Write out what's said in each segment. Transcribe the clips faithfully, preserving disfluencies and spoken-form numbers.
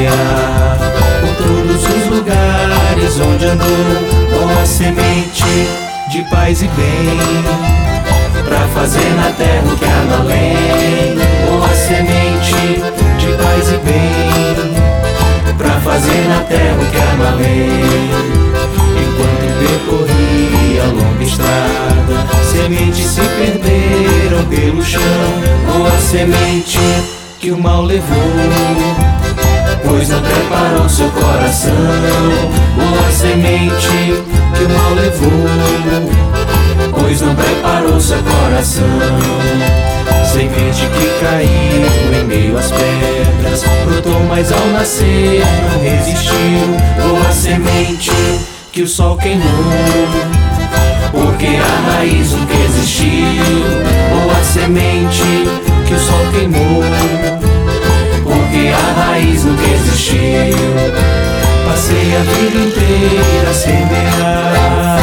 semear por todos os lugares onde andou, boa semente de paz e bem, pra fazer na terra o que há no além. Boa semente de paz e bem, pra fazer na terra o que há no além. Enquanto percorria a longa estrada, sementes se perderam pelo chão. Boa semente que o mal levou, pois não preparou seu coração. Boa semente que o mal levou, pois não preparou seu coração. Semente que caiu em meio às pedras, brotou, mas ao nascer não resistiu. Boa semente que o sol queimou, porque a raiz nunca existiu. Boa semente que o sol queimou, porque a raiz nunca existiu. Passei a vida inteira a semear,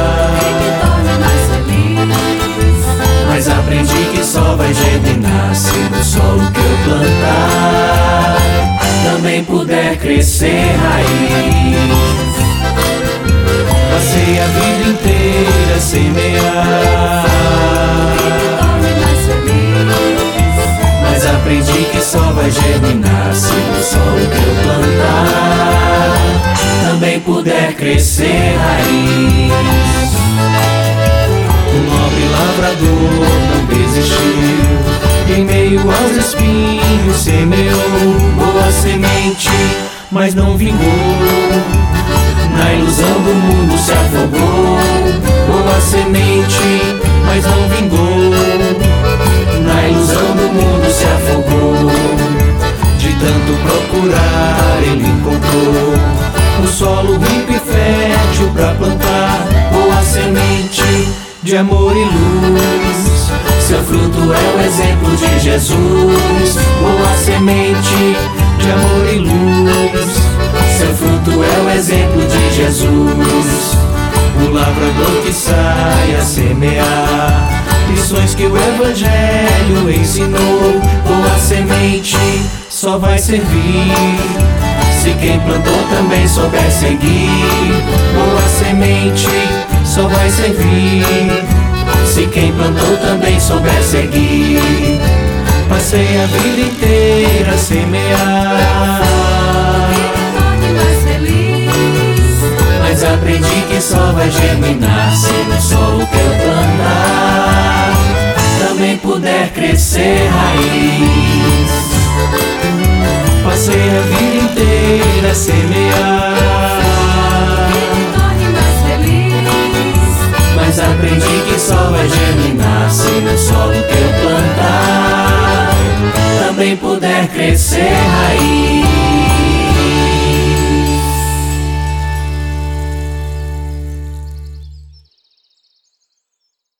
mas aprendi que só vai germinar se no solo que eu plantar também puder crescer raiz. Passei a vida inteira a semear, mas aprendi que só vai germinar se no solo que eu plantar também puder crescer raiz. O nobre lavrador não desistiu, em meio aos espinhos semeou. Boa semente, mas não vingou, na ilusão do mundo se afogou. Boa semente, mas não vingou, na ilusão do mundo se afogou. De tanto procurar ele encontrou um solo rico e fértil pra plantar. Boa semente de amor e luz, seu fruto é o exemplo de Jesus. Boa semente de amor e luz, seu fruto é o exemplo de Jesus. O lavrador que sai a semear, lições que o Evangelho ensinou. Boa semente só vai servir se quem plantou também souber seguir. Boa semente só vai servir se quem plantou também souber seguir. Passei a vida inteira a semear, mas aprendi que só vai germinar se no solo que eu plantar também puder crescer raiz. Passei a vida inteira a semear, mas aprendi que só vai germinar se no solo que eu plantar também puder crescer raiz.